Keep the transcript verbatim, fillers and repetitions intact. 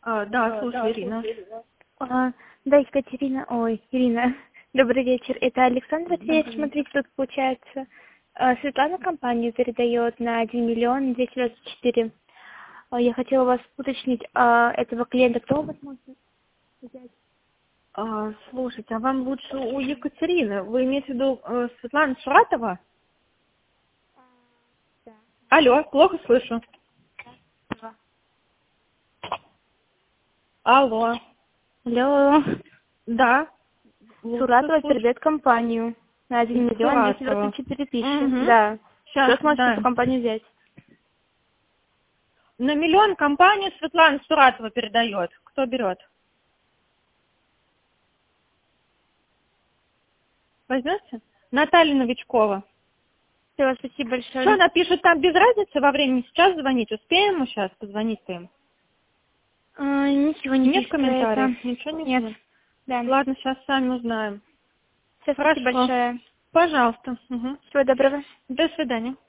А, да, слушай, Ирина. А, да, Екатерина, ой, Ирина, добрый вечер. Это Александр Матвеев, Добрый смотрите, тут получается. а, Светлана компанию передает на один миллион двести двадцать четыре. А, Я хотела вас уточнить, а этого клиента кто у вас может взять? А, слушайте, а вам лучше у Екатерины? Вы имеете в виду э, Светлана Шуратова? Да. Алло, плохо слышу. Да. Алло. Алло. Да. Лучше Суратова слышу. передает компанию на один миллион двести Суратова. двадцать четыре тысячи. Угу. Да. Сейчас, Кто сможет да. эту компанию взять? На миллион компанию Светлана Суратова передает. Кто берет? Возьмете? Наталья Новичкова. Все, спасибо большое. Что она пишет там без разницы во времени? Сейчас звонить? Успеем мы сейчас позвонить-то им? А, ничего не Нет пишет про это. комментариев? Ничего не Нет. пишет? Да. Ладно, сейчас сами узнаем. Все, спасибо Хорошо. большое. Пожалуйста. Угу. Всего доброго. До свидания.